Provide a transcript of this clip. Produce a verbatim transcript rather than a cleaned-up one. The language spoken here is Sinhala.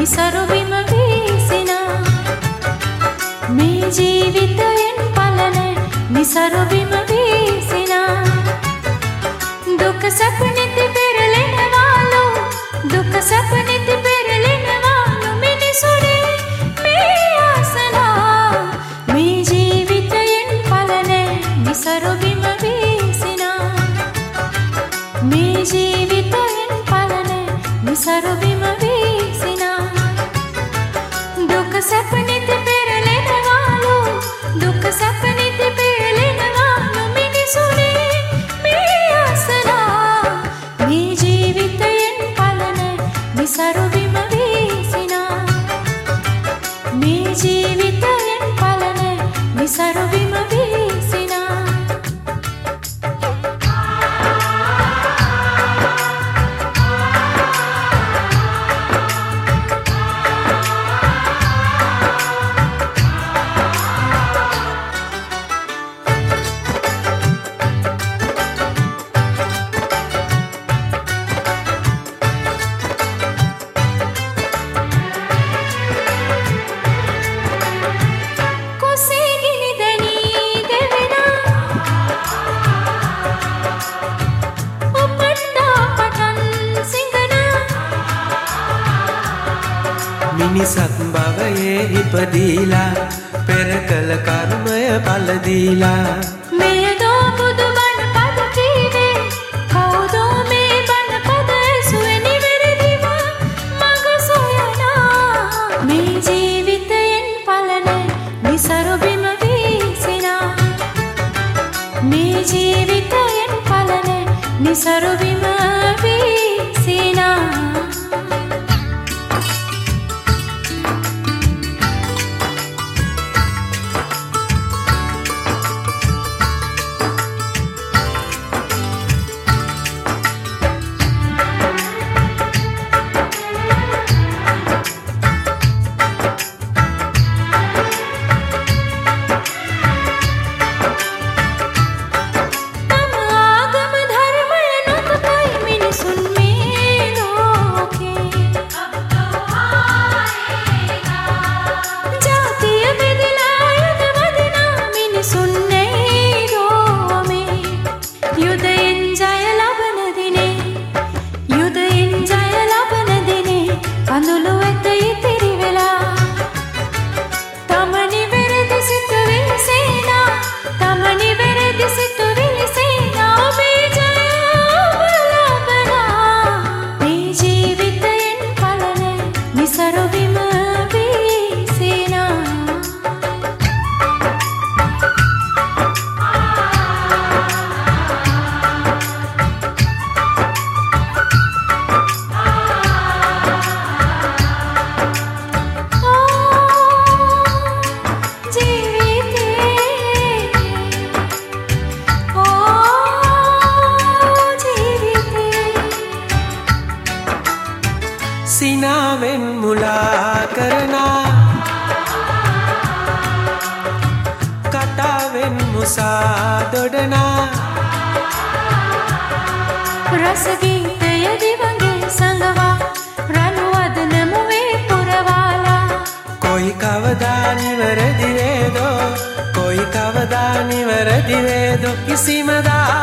නිසරු බිම වීසිනා මේ ජීවිතයෙන් පලන නිසරු බිම වීසිනා දුක සැප නිති පෙරලෙනවාලු දුක සැප නිති පෙරලෙනවාලු මිනිසුනේ මේ ආසනා මේ ජීවිතයෙන් පලන නිසරු බිම වීසිනා මේ ජීවිතයෙන් පලන නිසරු බිම වීසිනා දුක සැප නිති පෙරලෙනවාලු දුක සැප නිති පෙරලෙනවාලු මිනිසුනේ මේ ආසනා මේ ජීවිතයෙන් පලන නිසරු බිම වීසිනා මේ ජීවිතයෙන් පලන නිසරු බිම වීසිනා මිනිසත් භවයේ ඉපදීලා පෙර කළ කර්මය ඵල දීලා මෙයදෝ බුදුබණ පද කීවේ කවුදෝ මේ බණ පද ඇසුවේ නිවැරදිව මඟ සොයනා මේ ජීවිතයෙන් පලන නිසරු බිම වීසිනා මේ ජීවිතයෙන් පලන නිසරු බිම වීසිනා කඳුළු ඇත ඉතිරි වෙලා තම නිවැරදි සිත විලිසේනා තම නිවැරදි සිත විලිසේනා ඔබේ ජය ඔබ ලබනා මේ ජීවිතයෙන් පලන නිසරු බිම වීසිනා සිනාවෙන් මුලා කරනා කතාවෙන් මුසා දොඩනා රසගීතය දිවගේ සඟවා රණුවද නැමුවේ පුරවාලා කොයි කවදා නිවැරදි වේදෝ කොයි කවදා නිවැරදි වේදෝ කිසිම දා